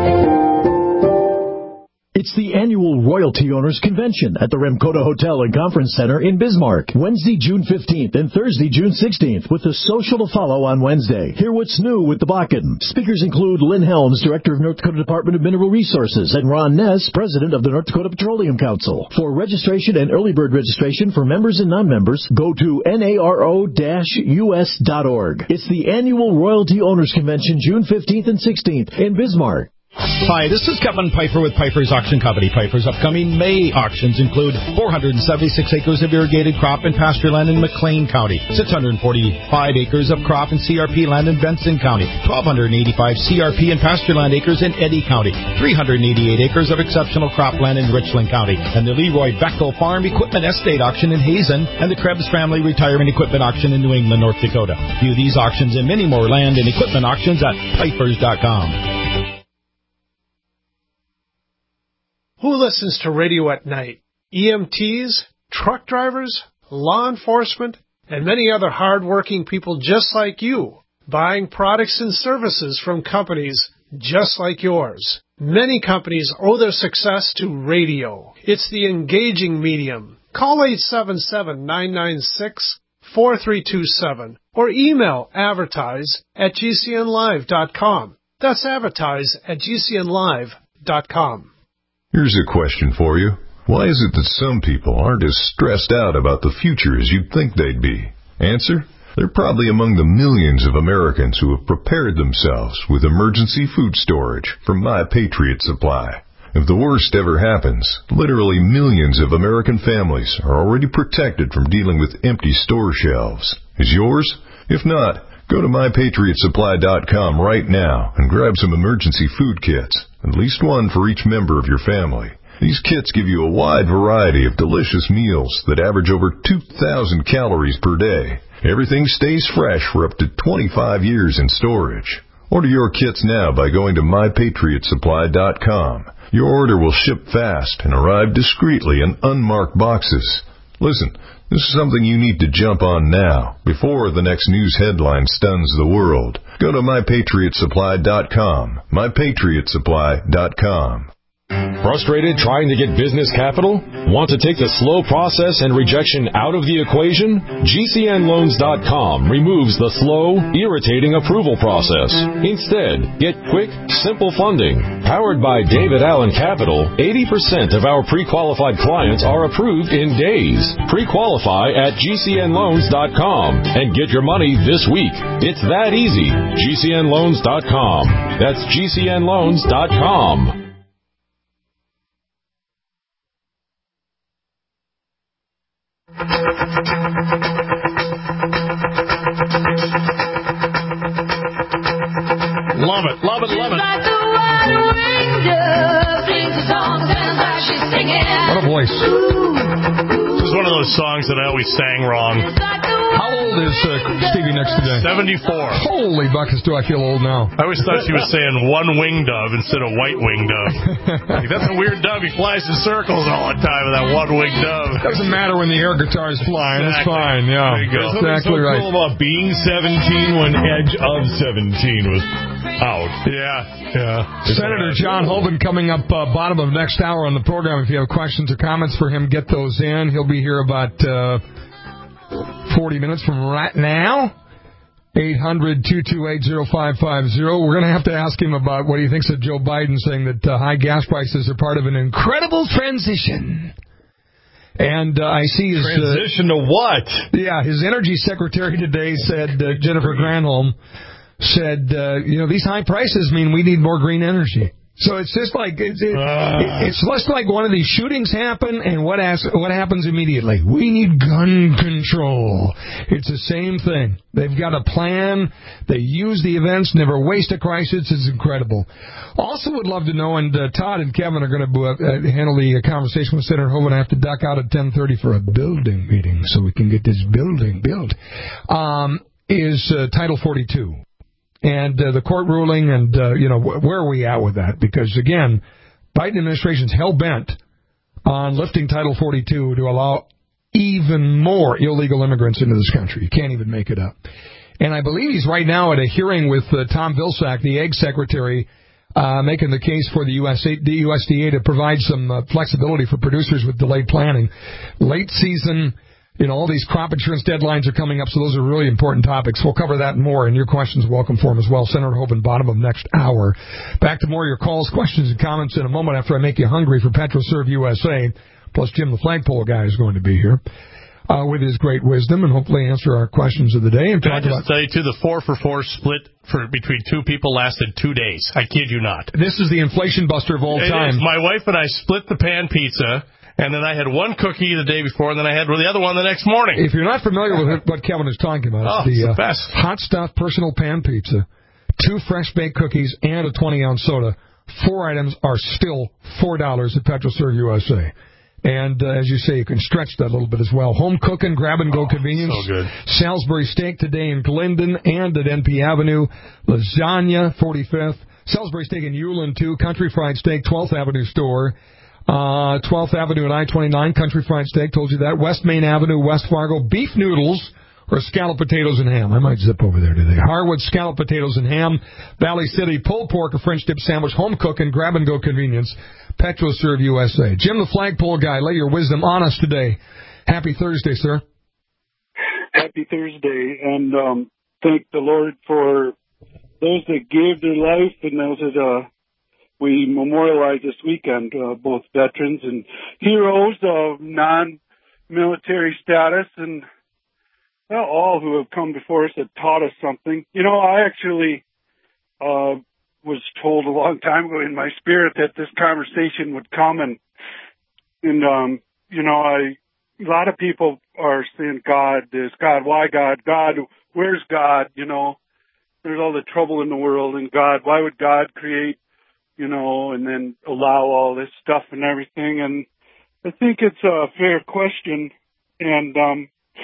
It's the annual Royalty Owners Convention at the Remcoda Hotel and Conference Center in Bismarck, Wednesday, June fifteenth and Thursday, June sixteenth, with the social to follow on Wednesday. Hear what's new with the Bakken. Speakers include Lynn Helms, Director of North Dakota Department of Mineral Resources, and Ron Ness, President of the North Dakota Petroleum Council. For registration and early bird registration for members and non-members, go to naro dash u s dot org. It's the annual Royalty Owners Convention, June fifteenth and sixteenth in Bismarck. Hi, this is Kevin Piper with Piper's Auction Company. Piper's upcoming May auctions include four hundred seventy-six acres of irrigated crop and pasture land in McLean County, six hundred forty-five acres of crop and C R P land in Benson County, one thousand two hundred eighty-five C R P and pasture land acres in Eddy County, three hundred eighty-eight acres of exceptional cropland in Richland County, and the Leroy Bechtel Farm Equipment Estate Auction in Hazen, and the Krebs Family Retirement Equipment Auction in New England, North Dakota. View these auctions and many more land and equipment auctions at pipers dot com. Who listens to radio at night? E M Ts, truck drivers, law enforcement, and many other hard-working people just like you, buying products and services from companies just like yours. Many companies owe their success to radio. It's the engaging medium. Call eight seven seven, nine nine six, four three two seven or email advertise at g c n live dot com. That's advertise at g c n live dot com. Here's a question for you. Why is it that some people aren't as stressed out about the future as you'd think they'd be? Answer? They're probably among the millions of Americans who have prepared themselves with emergency food storage from My Patriot Supply. If the worst ever happens, literally millions of American families are already protected from dealing with empty store shelves. Is yours? If not, go to my patriot supply dot com right now and grab some emergency food kits, at least one for each member of your family. These kits give you a wide variety of delicious meals that average over two thousand calories per day. Everything stays fresh for up to twenty-five years in storage. Order your kits now by going to my patriot supply dot com. Your order will ship fast and arrive discreetly in unmarked boxes. Listen, this is something you need to jump on now, before the next news headline stuns the world. Go to my patriot supply dot com. my patriot supply dot com. Frustrated trying to get business capital? Want to take the slow process and rejection out of the equation? G C N loans dot com removes the slow, irritating approval process. Instead, get quick, simple funding. Powered by David Allen Capital, eighty percent of our pre-qualified clients are approved in days. Pre-qualify at G C N loans dot com and get your money this week. It's that easy. G C N loans dot com. That's G C N loans dot com. Love it, love it, love it. What a voice. This is one of those songs that I always sang wrong. How old is uh, Stevie Nicks today? seventy-four. Holy buckets, do I feel old now. I always thought she was saying one winged dove instead of white winged dove. Like, that's a weird dove. He flies in circles all the time with that one winged dove. Doesn't matter when the air guitar is flying. Exactly. It's fine, yeah. There you go. Exactly so right. Cool about being seventeen when Edge of seventeen was out. Yeah, yeah. Senator John Hoeven coming up uh, bottom of next hour on the program. If you have questions or comments for him, get those in. He'll be here about uh, forty minutes from right now. eight hundred, two two eight, oh five five oh. We're going to have to ask him about what he thinks of Joe Biden saying that uh, high gas prices are part of an incredible transition. And uh, I see his... Transition uh, to what? Yeah, his energy secretary today said, uh, Jennifer Granholm, said, uh, you know, these high prices mean we need more green energy. So it's just like, it's, it, uh. it's less like one of these shootings happen and what, has, what happens immediately. We need gun control. It's the same thing. They've got a plan. They use the events, never waste a crisis. It's incredible. Also would love to know, and uh, Todd and Kevin are going to uh, handle the uh, conversation with Senator Hoeven. I have to duck out at ten thirty for a building meeting so we can get this building built, um, is uh, Title forty-two. And uh, the court ruling, and, uh, you know, wh- where are we at with that? Because, again, Biden administration's hell-bent on lifting Title forty-two to allow even more illegal immigrants into this country. You can't even make it up. And I believe he's right now at a hearing with uh, Tom Vilsack, the Ag Secretary, uh, making the case for the U S A, the U S D A to provide some uh, flexibility for producers with delayed planting. Late season... You know, all these crop insurance deadlines are coming up, so those are really important topics. We'll cover that and more, and your questions are welcome for them as well. Senator Hoeven, bottom of next hour. Back to more of your calls, questions, and comments in a moment after I make you hungry for PetroServe U S A. Plus, Jim the Flagpole guy is going to be here uh, with his great wisdom and hopefully answer our questions of the day. And Can talk I just about tell you, too, the four for four split for between two people lasted two days. I kid you not. This is the inflation buster of all It time. is. My wife and I split the pan pizza. And then I had one cookie the day before, and then I had the other one the next morning. If you're not familiar with what Kevin is talking about, oh, it's the, it's the uh, best. hot stuff personal pan pizza, two fresh baked cookies, and a twenty-ounce soda. Four items are still four dollars at PetroServe U S A. And uh, as you say, you can stretch that a little bit as well. Home cooking, grab-and-go oh, convenience. So good. Salisbury Steak today in Glendon and at N P Avenue. Lasagna, forty-fifth. Salisbury Steak in Uland, too. Country Fried Steak, twelfth Avenue store. Uh, twelfth Avenue and I twenty-nine, Country Fried Steak, told you that. West Main Avenue, West Fargo, beef noodles or scalloped potatoes and ham. I might zip over there today. Harwood, scalloped potatoes and ham. Valley City, pulled pork or French dip sandwich, home cooking, grab-and-go convenience, PetroServe U S A. Jim the Flagpole guy, lay your wisdom on us today. Happy Thursday, sir. Happy Thursday, and um, thank the Lord for those that gave their life and those that... Uh, We memorialize this weekend, uh, both veterans and heroes of non-military status and well, all who have come before us that taught us something. You know, I actually uh, was told a long time ago in my spirit that this conversation would come, and, and um, you know, I a lot of people are saying, God, this, God, why God? God, where's God? You know, there's all the trouble in the world, and God, why would God create, you know, and then allow all this stuff and everything? And I think it's a fair question. And um,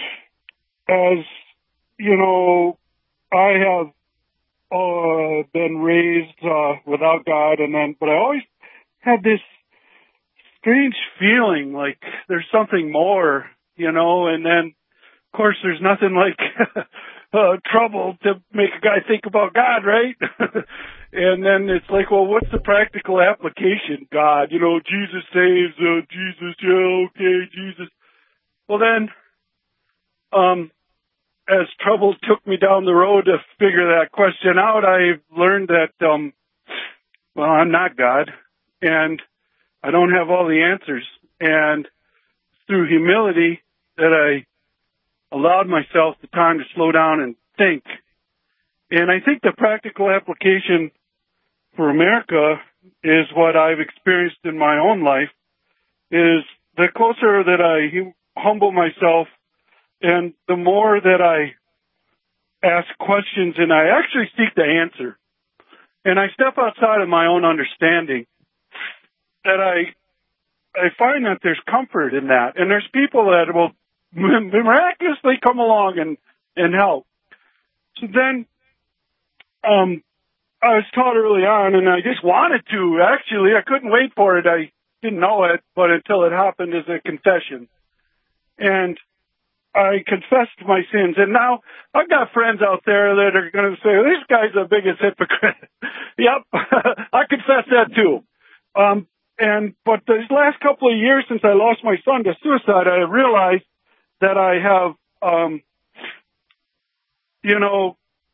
as, you know, I have uh, been raised uh, without God, and then, but I always had this strange feeling like there's something more, you know, and then, of course, there's nothing like uh, trouble to make a guy think about God, right? And then it's like, well, what's the practical application? God, you know, Jesus saves, uh, Jesus, yeah, okay, Jesus. Well, then, um, as trouble took me down the road to figure that question out, I learned that, um, well, I'm not God, and I don't have all the answers. And through humility that I allowed myself the time to slow down and think. And I think the practical application for America is what I've experienced in my own life, is the closer that I humble myself and the more that I ask questions and I actually seek the answer. And I step outside of my own understanding, that I I find that there's comfort in that. And there's people that will miraculously come along and, and help. So then, um, I was taught early on, and I just wanted to, actually. I couldn't wait for it. I didn't know it, but until it happened as a confession. And I confessed my sins. And now I've got friends out there that are going to say, this guy's the biggest hypocrite. Yep, I confess that too. Um, and but these last couple of years since I lost my son to suicide, I realized that I have, um, you know,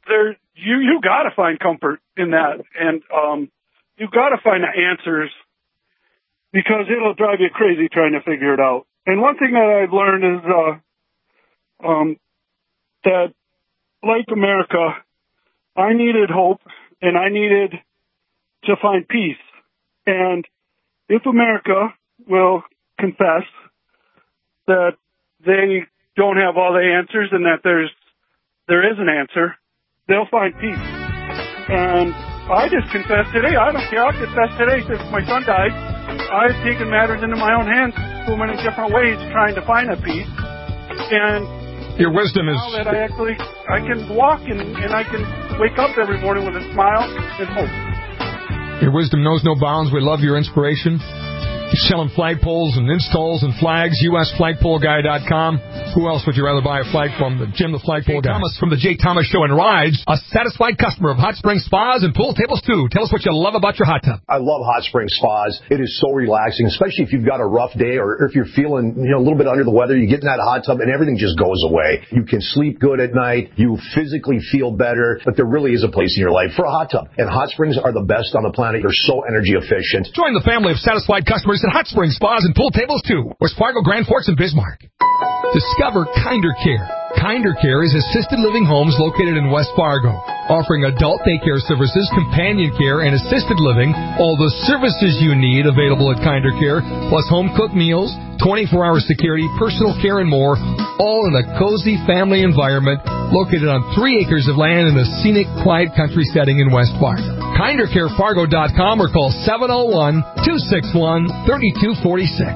there, you, you gotta find comfort in that. And, um, you gotta find the answers because it'll drive you crazy trying to figure it out. And one thing that I've learned is, uh, um, that like America, I needed hope and I needed to find peace. And if America will confess that they don't have all the answers and that there's there is an answer, they'll find peace. And I just confessed today. I don't care. I'll confess today since my son died. I've taken matters into my own hands so many different ways trying to find a peace. And your wisdom is... now that I actually, I can walk and, and I can wake up every morning with a smile and hope. Your wisdom knows no bounds. We love your inspiration. You're selling flagpoles and installs and flags. U S flagpole guy dot com. Who else would you rather buy a flag from than Jim the Flagpole Guy? Thomas from the Jay Thomas Show and Rides, a satisfied customer of Hot Spring Spas and Pool Tables too. Tell us what you love about your hot tub. I love Hot Spring Spas. It is so relaxing, especially if you've got a rough day or if you're feeling, you know, a little bit under the weather. You get in that hot tub and everything just goes away. You can sleep good at night. You physically feel better. But there really is a place in your life for a hot tub. And hot springs are the best on the planet. They're so energy efficient. Join the family of satisfied customers at Hot Spring Spas and Pool Tables too. West Fargo, Grand Forks, and Bismarck. Discover Kinder Care. Kinder Care is assisted living homes located in West Fargo, offering adult daycare services, companion care, and assisted living. All the services you need available at Kinder Care, plus home-cooked meals, twenty-four hour security, personal care, and more, all in a cozy family environment located on three acres of land in a scenic, quiet country setting in West Fargo. kinder care fargo dot com or call seven oh one, two six one, three two four six.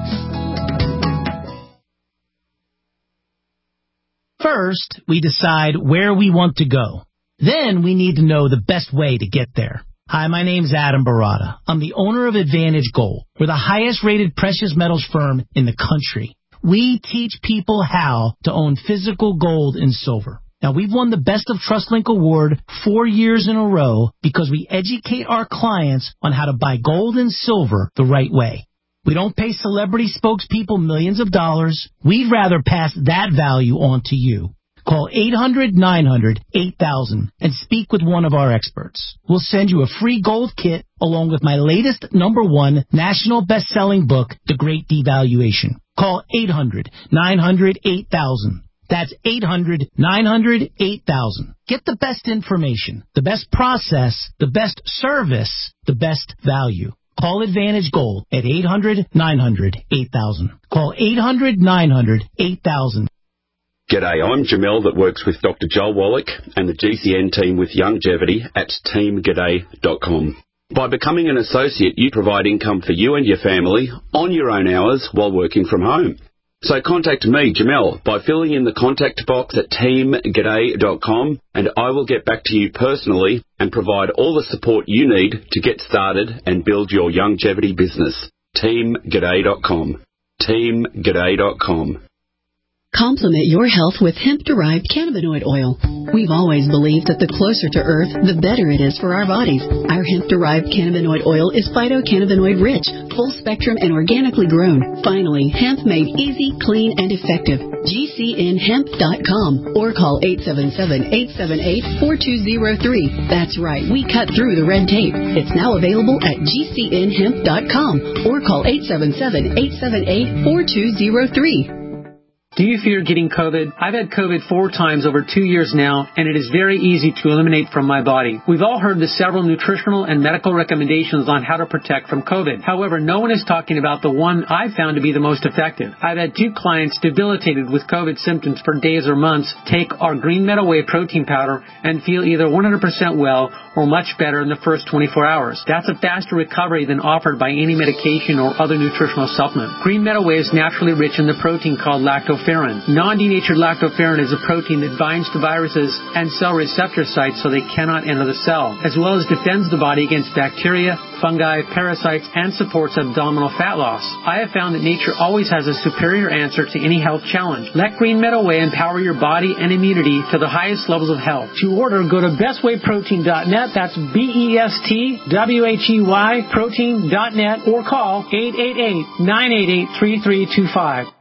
First, we decide where we want to go. Then we need to know the best way to get there. Hi, my name's Adam Barada. I'm the owner of Advantage Gold. We're the highest rated precious metals firm in the country. We teach people how to own physical gold and silver. Now, we've won the Best of TrustLink Award four years in a row because we educate our clients on how to buy gold and silver the right way. We don't pay celebrity spokespeople millions of dollars. We'd rather pass that value on to you. Call eight hundred, nine hundred, eight thousand and speak with one of our experts. We'll send you a free gold kit along with my latest number one national best-selling book, The Great Devaluation. Call eight hundred, nine hundred, eight thousand. That's eight hundred, nine hundred, eight thousand. Get the best information, the best process, the best service, the best value. Call Advantage Gold at eight hundred, nine hundred, eight thousand. Call eight hundred, nine hundred, eight thousand. G'day, I'm Jamel that works with Doctor Joel Wallach and the G C N team with Longevity at team g'day dot com. By becoming an associate, you provide income for you and your family on your own hours while working from home. So contact me, Jamel, by filling in the contact box at team g'day dot com, and I will get back to you personally and provide all the support you need to get started and build your longevity business. team g'day dot com. team g'day dot com. Complement your health with hemp-derived cannabinoid oil. We've always believed that the closer to Earth, the better it is for our bodies. Our hemp-derived cannabinoid oil is phytocannabinoid-rich, full-spectrum, and organically grown. Finally, hemp made easy, clean, and effective. G C N hemp dot com or call eight seven seven, eight seven eight, four two zero three. That's right, we cut through the red tape. It's now available at G C N hemp dot com or call eight seven seven, eight seven eight, four two zero three. Do you fear getting COVID? I've had COVID four times over two years now, and it is very easy to eliminate from my body. We've all heard the several nutritional and medical recommendations on how to protect from COVID. However, no one is talking about the one I've found to be the most effective. I've had two clients debilitated with COVID symptoms for days or months take our Green Meadow Whey protein powder and feel either one hundred percent well or much better in the first twenty-four hours. That's a faster recovery than offered by any medication or other nutritional supplement. Green Meadow Whey is naturally rich in the protein called lactoferrin. Non-denatured lactoferrin is a protein that binds to viruses and cell receptor sites so they cannot enter the cell, as well as defends the body against bacteria, fungi, parasites, and supports abdominal fat loss. I have found that nature always has a superior answer to any health challenge. Let Green Meadow Whey empower your body and immunity to the highest levels of health. To order, go to best way protein dot net. That's B E S T W H E Y protein dot net or call eight eight eight, nine eight eight, three three two five.